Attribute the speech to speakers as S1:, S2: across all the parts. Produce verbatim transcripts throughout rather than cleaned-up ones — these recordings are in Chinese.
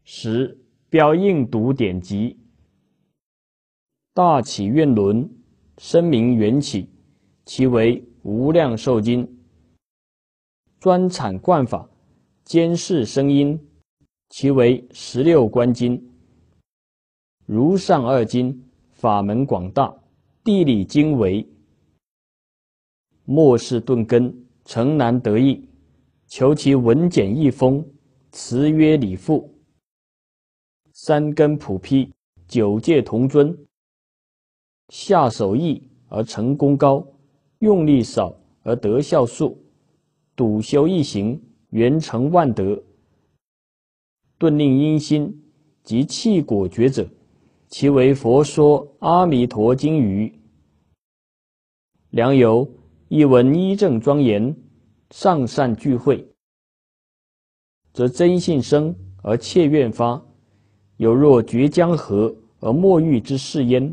S1: 十、标应读典籍。大起愿轮，声名缘起，其为无量寿经。专产贯法，监视声音，其为十六观经。如上二经，法门广大，地理经微，末世顿根，诚难得易。求其文简易风，词约理赋，三根普披，九界同尊。下手易而成功高，用力少而得效数，笃修一行，圆成万德。顿令阴心及气果觉者，其为佛说阿弥陀经语。良友，一闻一正庄严，上善聚会，则真信生而切愿发，有若决江河而莫遇之势焉。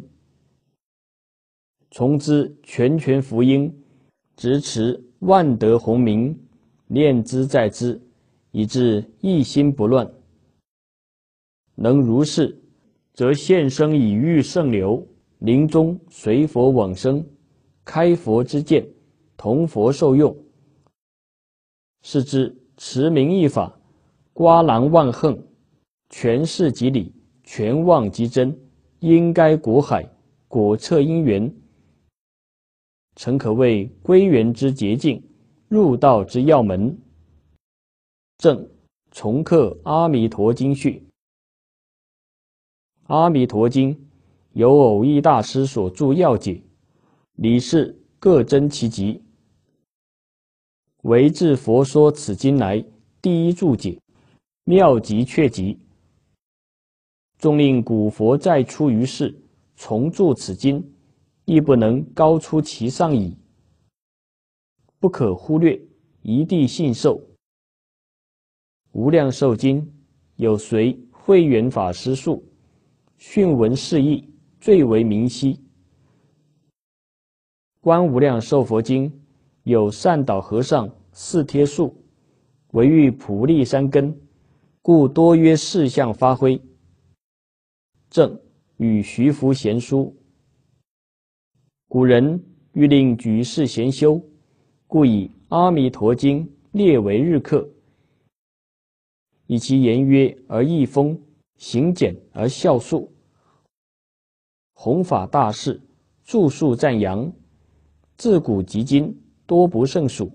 S1: 从之全权福音，直持万德洪名，念之在之，以致一心不乱。能如是，则现生以遇圣流，临终随佛往生，开佛之见，同佛受用。是之持名一法，刮澜万横，全事即理，全妄即真，应该果海，果彻因缘，诚可谓归元之捷径，入道之要门。正重刻阿弥陀经序。阿弥陀经由偶益大师所著要解，理事各珍其集，为自佛说此经来第一注解，妙极确极。纵令古佛再出于世，重著此经，亦不能高出其上矣。不可忽略，一地信受。无量寿经有随慧远法师述，训文释义，最为明晰。观无量寿佛经有善导和尚四贴述，为欲普利三根，故多约事项发挥。正与徐福贤书，古人欲令举世贤修，故以阿弥陀经列为日课，以其言约而易风，行简而效速。弘法大士著述赞扬，自古及今多不胜数。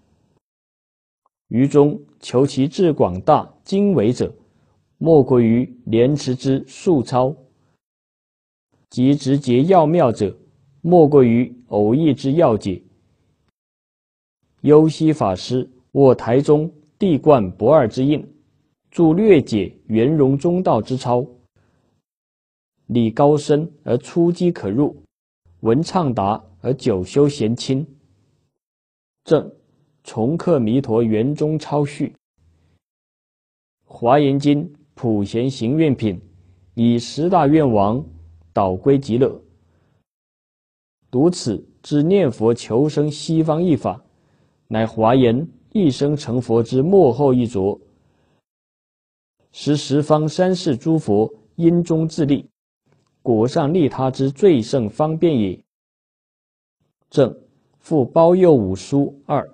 S1: 于中求其志广大经纬者，莫过于莲池之素操；及直节要妙者，莫过于偶益之要解。幽西法师握台中地贯不二之印，著略解圆融中道之操，理高深而出机可入，文畅达而久修贤亲。正重刻弥陀圆中超序。华严经普贤行愿品，以十大愿王导归极乐。读此知念佛求生西方一法，乃华严一生成佛之末后一着，实十方三世诸佛因中自利，果上利他之最胜方便也。正复包佑五书二。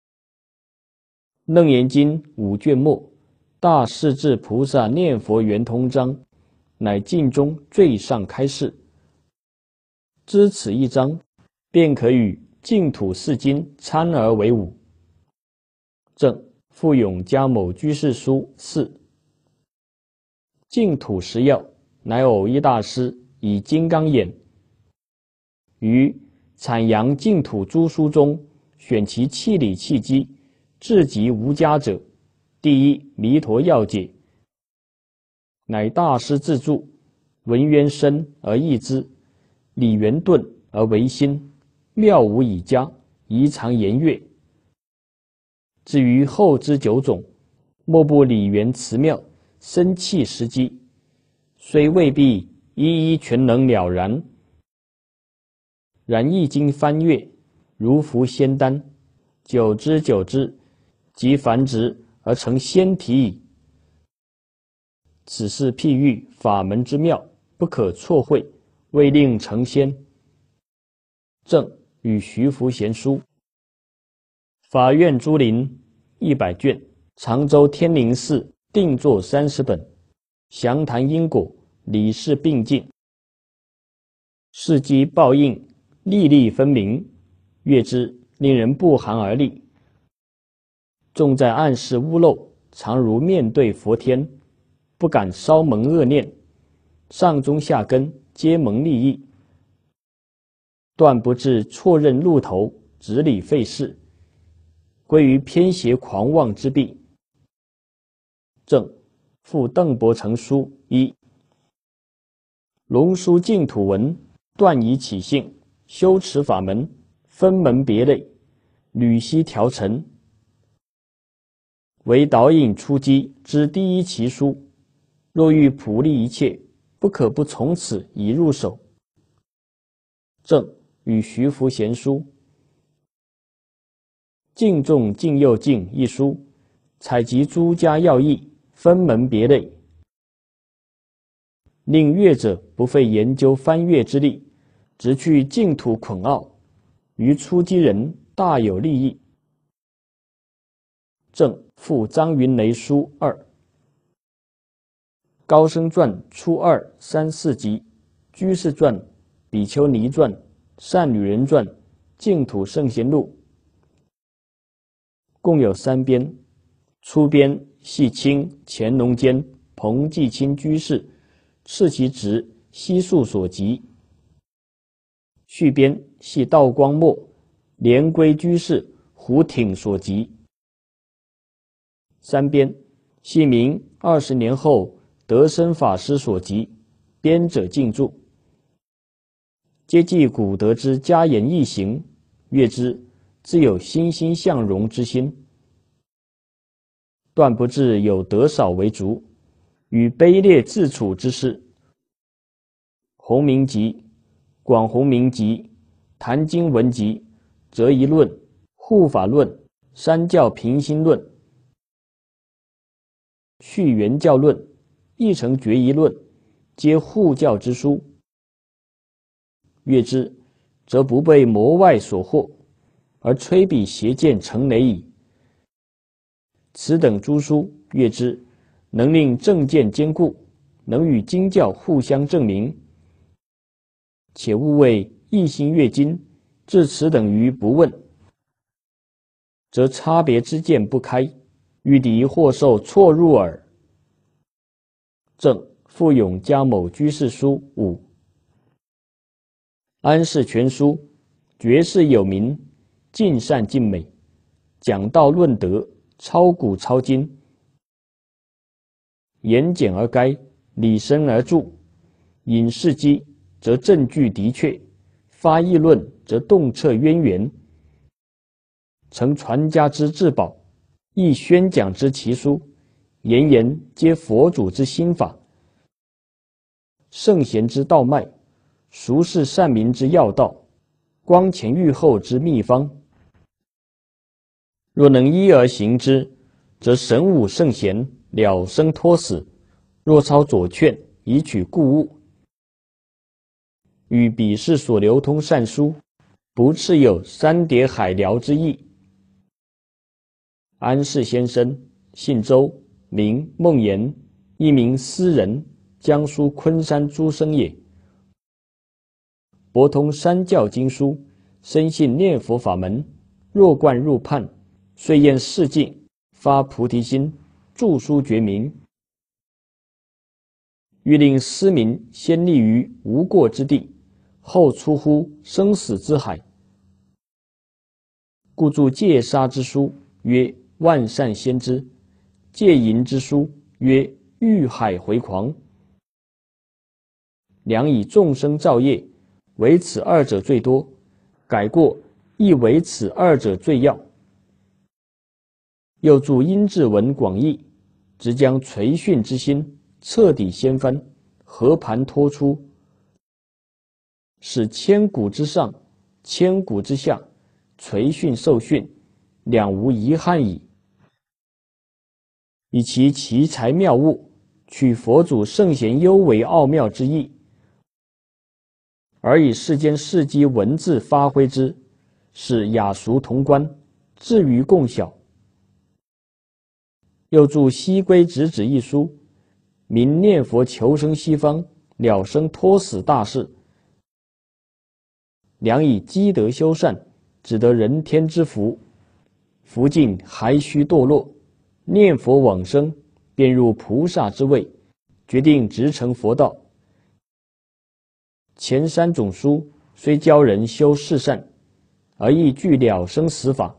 S1: 楞严经五卷末，大势至菩萨念佛圆通章，乃经中最上开示。知此一章，便可与净土四经参而为伍。正复永嘉某居士书四。净土十要，乃偶益大师以金刚眼，于阐扬净土诸书中，选其气理气机，至极无加者，第一弥陀要解，乃大师自著，文渊深而易之，理圆顿而为心，妙无以加，宜常言阅。至于后之九种，莫不理圆辞妙，生气时机，虽未必一一全能了然，然一经翻阅，如服仙丹，久之久之，即繁殖而成仙体矣。 此是譬喻法门之妙，不可错会，未令成仙。正与徐福贤书。法院珠林一百卷，常州天宁寺定作三十本，详谈因果，理事并进，事机报应，历历分明，阅之令人不寒而栗。重在暗示屋漏，常如面对佛天，不敢稍蒙恶念，上中下根皆蒙利益，断不至错认路头，直理费事，归于偏邪狂妄之弊。正附邓伯成书一。龙书净土文，断以起性，修持法门，分门别类，履悉调陈，为导引出击之第一奇书。若欲普利一切，不可不从此以入手。正与徐福贤书。敬重敬又敬一书，采集诸家要义，分门别类，令阅者不费研究翻阅之力，直去净土捆奥，于出击人大有利益。正附张云雷书二。高僧传初二三四集，居士传、比丘尼传、善女人传、净土圣贤录，共有三编。初编系清乾隆间彭继清居士斥其侄悉数所集，续编系道光末莲归居士胡挺所集。三编系明二十年后德生法师所集，编者敬注，皆记古德之家言易行，阅之自有欣欣向荣之心，断不至有得少为足，与卑劣自处之事。弘明集、广弘明集、坛经文集、哲疑论、护法论、三教平心论、续原教论、义成决疑论，皆护教之书。阅之，则不被魔外所惑，而摧彼邪见成雷矣。此等诸书阅之，能令正见坚固，能与经教互相证明。且勿为一心阅经，至此等于不问，则差别之见不开，欲敌或受错入耳。正复永嘉某居士书五。安世全书，绝世有名，尽善尽美，讲道论德，超古超今，言简而赅，理深而著，引事机则证据的确，发议论则洞彻渊源，成传家之至宝，亦宣讲之奇书，言言皆佛祖之心法，圣贤之道脉，俗世善民之要道，光前裕后之秘方。若能依而行之，则神武圣贤，了生脱死；若抄左劝，以取故物，与彼世所流通善书，不啻有三叠海辽之意。安世先生，姓周，名孟言，一名思人，江苏昆山诸生也。博通三教经书，深信念佛法门，若贯入判，遂验世境，发菩提心，著书觉明，欲令思民先立于无过之地，后出乎生死之海，故著戒杀之书，曰万善先知；戒淫之书，曰欲海回狂。良以众生造业，唯此二者最多，改过亦唯此二者最要。又著阴骘文广义，直将垂训之心彻底掀翻，和盘托出，使千古之上，千古之下，垂训受训，两无遗憾矣。以其奇才妙悟， 取佛祖圣贤幽为奥妙之意，而以世间事迹文字发挥之，使雅俗同观，至于共晓。又著《西归直指》一书，明念佛求生西方，了生脱死大事，良以积德修善，只得人天之福。福尽还须堕落，念佛往生，便入菩萨之位，决定直成佛道。前三种书虽教人修世善，而亦具了生死法；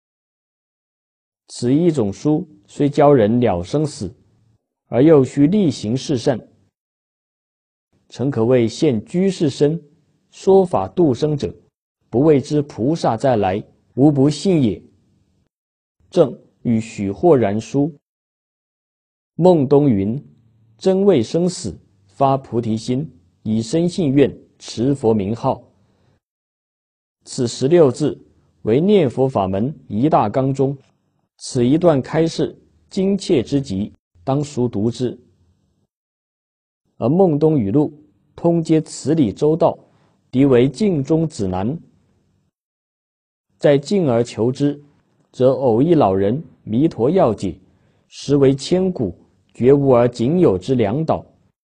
S1: 此一种书虽教人了生死，而又须力行世善，诚可谓现居士身，说法度生者，不谓之菩萨再来，无不信也。正与许豁然书。孟东云：真为生死，发菩提心，以身信愿，持佛名号。此十六字为念佛法门一大纲中，此一段开示精切之极，当熟读之。而孟东语录通接此理周到，敌为镜中指南。在进而求之，则偶一老人弥陀要解，实为千古绝无而仅有之良导。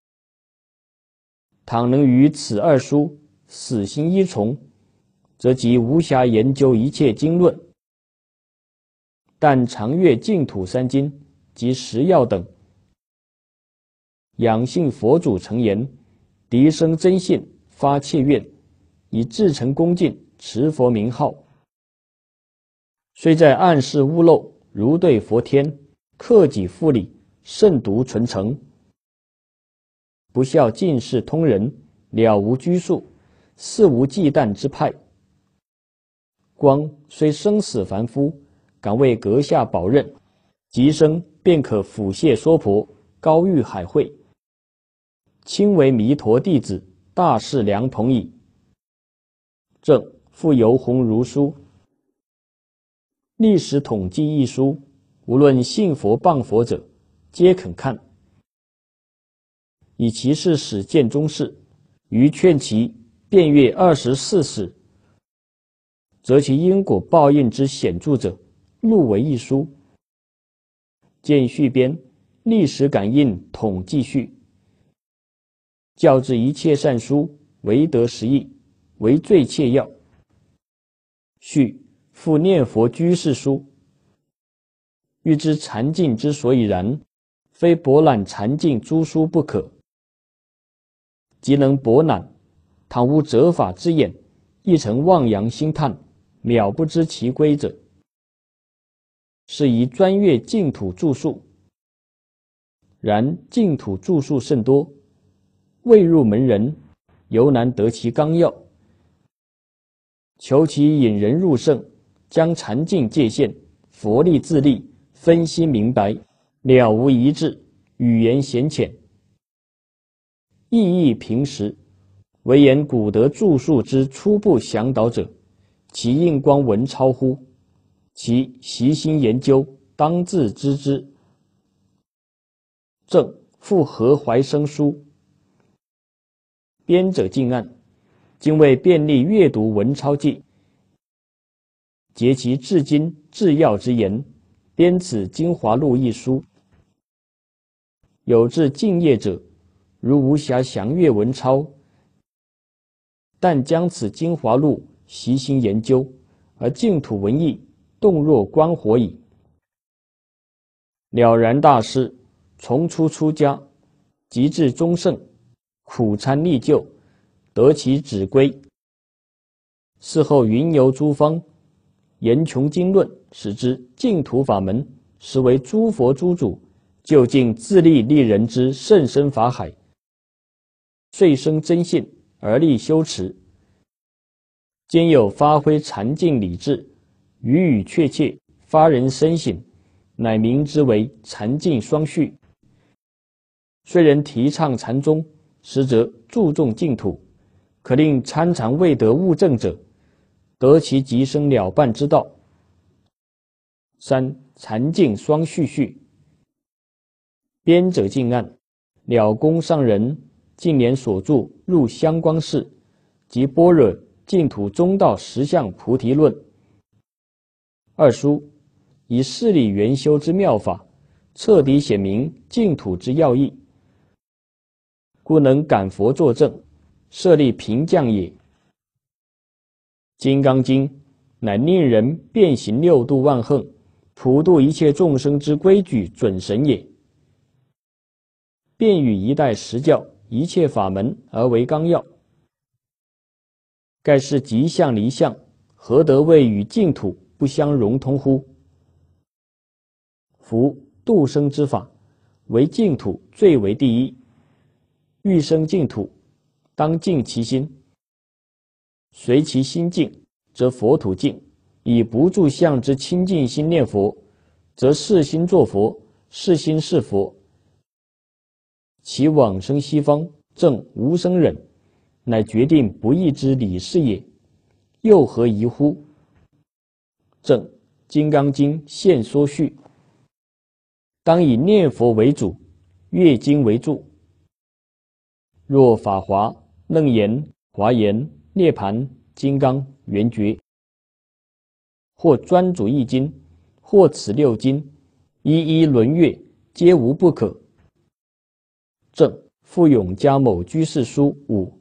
S1: 倘能于此二书死心依从，则即无暇研究一切经论。但常阅净土三经及十要等，仰信佛祖诚言，涤生真信，发切愿，以至诚恭敬持佛名号。虽在暗室屋漏，如对佛天，克己复礼，慎独纯诚。不孝尽是通人，了无拘束，肆无忌惮之派。光虽生死凡夫，敢为阁下保任，即生便可抚谢娑婆，高御海会，亲为弥陀弟子，大事良朋矣。正复游鸿儒书。历史统计一书，无论信佛谤佛者，皆肯看。以其事始见中事，于劝其遍阅二十四史，则其因果报应之显著者，录为一书。见续编历史感应统计序。教之一切善书，唯得十义，为最切要。序复念佛居士书。欲知禅境之所以然，非博览禅境诸书不可。即能博览，倘无折法之眼，亦曾望洋兴叹，渺不知其归者，是宜专阅净土著述。然净土著述甚多，未入门人，犹难得其纲要。求其引人入胜，将禅境界限、佛力自立分析明白，了无一致，语言显浅，意义平实，唯言古德著述之初步详导者，其印光文超乎？其习心研究，当自知之。正复何怀生书。编者进案，今为便利阅读文钞记，结其至今至要之言，编此精华录一书。有志敬业者，如无暇详阅文钞，但将此精华录习心研究，而净土文义动若观火矣。了然大师从初出家，及至终圣，苦参历救，得其旨归。事后云游诸方，研穷经论，使之净土法门实为诸佛诸主究竟自立利人之甚深法海，遂生真信而立修持，兼有发挥禅境理智，语语确切，发人深省，乃名之为禅境双续。虽人提倡禅宗，实则注重净土，可令参禅未得悟证者，得其即生了办之道。三禅境双续序。编者进案， 了公上人近年所著入香光释及般若净土中道实相菩提论二书，以事理圆修之妙法，彻底显明净土之要义，故能感佛作证，设立平降也。金刚经乃令人遍行六度万行，普度一切众生之规矩准绳也。便与一代实教一切法门而为纲要。盖是极相离相，何得谓与净土不相融通乎？夫度生之法，为净土最为第一。欲生净土，当净其心。随其心净，则佛土净。以不住相之清净心念佛，则是心作佛，是心是佛。其往生西方，正无生忍，乃决定不义之理事也。又何疑乎？正《金刚经》现说序。当以念佛为主，阅经为助。若法华、楞严、华严、涅盘、金刚、圆觉，或专主一经，或此六经，一一轮阅，皆无不可。正复永嘉某居士书五。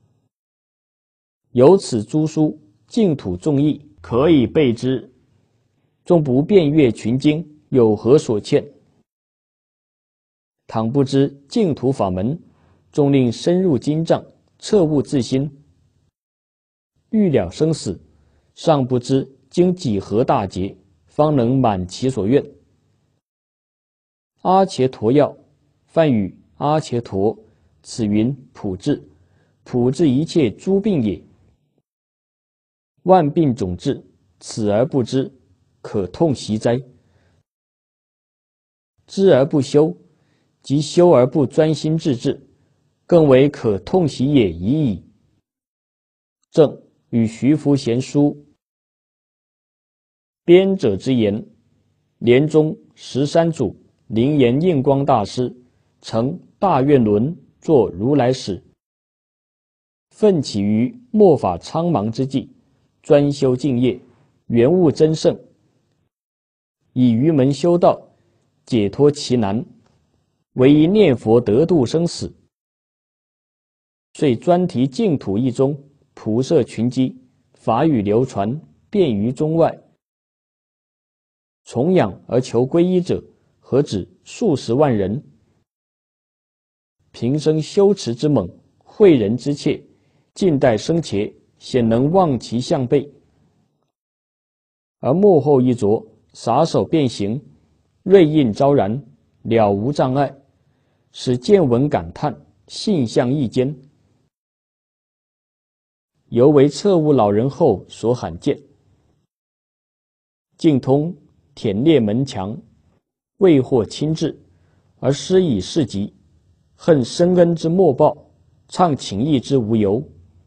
S1: 由此诸书，净土众义，可以备之。纵不遍阅群经，有何所欠？倘不知净土法门，纵令深入经藏，彻悟自心，欲了生死，尚不知经几何大劫，方能满其所愿。阿伽陀药，梵语阿伽陀，此云普治，普治一切诸病也。万病种治，此而不知，可痛袭哉！知而不修，即修而不专心致志，更为可痛袭也已矣。正与徐福贤书编者之言，莲宗十三祖灵岩印光大师成大愿轮作如来史，奋起于末法苍茫之际，专修净业，圆悟真圣，以愚门修道，解脱其难，唯一念佛得度生死。遂专题净土义中，普摄群机，法语流传，遍于中外。崇仰而求皈依者，何止数十万人。平生修持之猛，诲人之切，近代生前显能望其项背。而幕后一着，撒手便行，瑞印昭然，了无障碍，使见闻感叹，性相异间，犹为彻悟老人后所罕见。径通忝列门墙，未获亲至，而施以事急，恨深恩之莫报，畅请义之无由，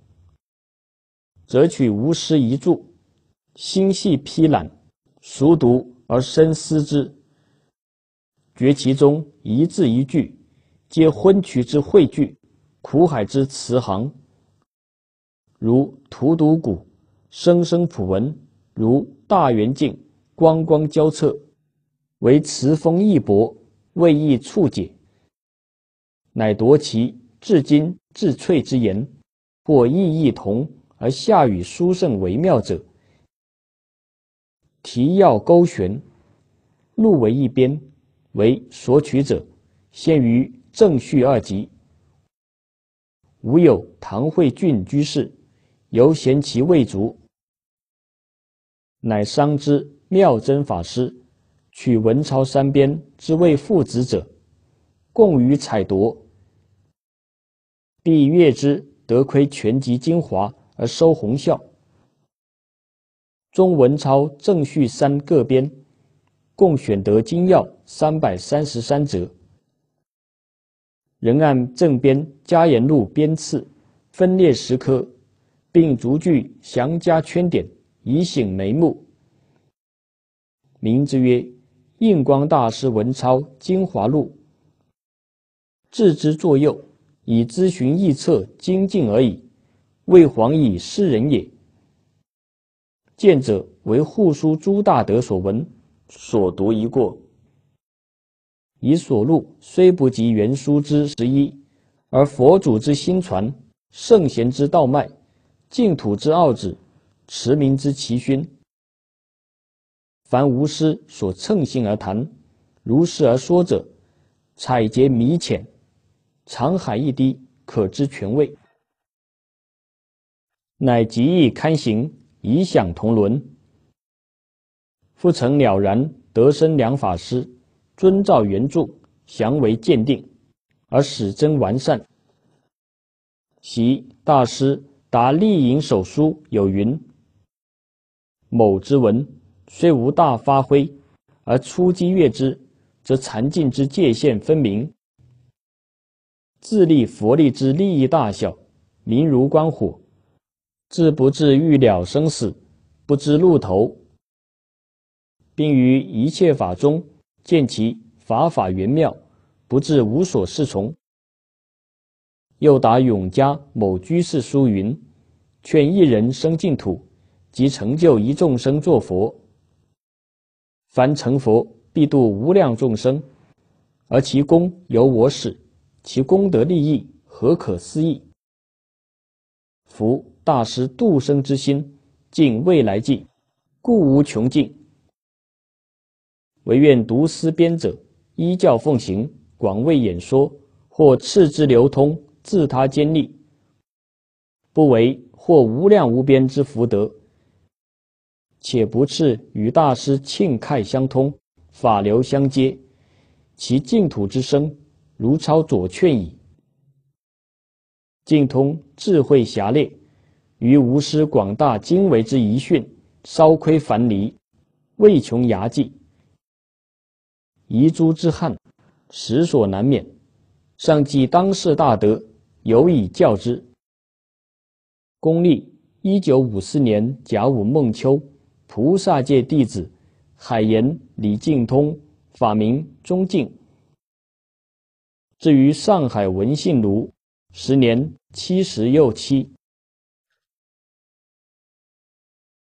S1: 则取无师一著，心系披览，熟读而深思之，觉其中一字一句，皆昏衢之汇聚，苦海之词行。如荼读古，声声普闻，如大圆镜，光光交彻，为词锋义薄，未易触解，乃夺其至今至粹之言，或意义同而下语殊胜微妙者，题要勾选，录为一编，为所取者，现于正序二集。吾有唐惠郡居士，犹嫌其未足，乃商之妙真法师取文钞三编之为父子者，共于采夺，必阅之，得窥全集精华而收宏效。中文钞正序三各编，共选得精要三百三十三则，仍按正编加言录编次，分列十科，并逐句详加圈点，以醒眉目。名之曰印光大师文钞精华录。 置之作右，以咨询臆测精进而已，未遑以示人也。见者为护书朱大德所闻，所读一过。以所录虽不及原书之十一，而佛祖之心传，圣贤之道脉，净土之奥旨，持名之奇勋，凡无师所乘兴而谈，如是而说者，采撷弥浅，沧海一滴，可知全味。乃极易堪行，以享同伦。复曾了然得生良法师，遵照原著，详为鉴定，而始臻完善。习大师答立引手书有云：某之文虽无大发挥，而初击阅之，则禅境之界限分明，自立佛力之利益大小，明如观火，自不至欲了生死，不知路头，并于一切法中见其法法圆妙，不至无所适从。又答永嘉某居士书云：劝一人生净土，即成就一众生作佛。凡成佛，必度无量众生，而其功由我使，其功德利益何可思议？夫大师度生之心，尽未来际，故无穷尽。唯愿读思编者，依教奉行，广为演说，或次之流通，自他坚立，不为或无量无边之福德，且不次与大师庆慨相通，法流相接，其净土之声，如超左劝矣。净通智慧狭劣，于无师广大经纬之遗训，稍窥樊篱，未穷涯际，遗珠之憾，实所难免。上记当世大德，有以教之。公历一九五四年甲午孟秋，菩萨界弟子海盐李净通，法名钟敬，至于上海文信庐，时年七十又七。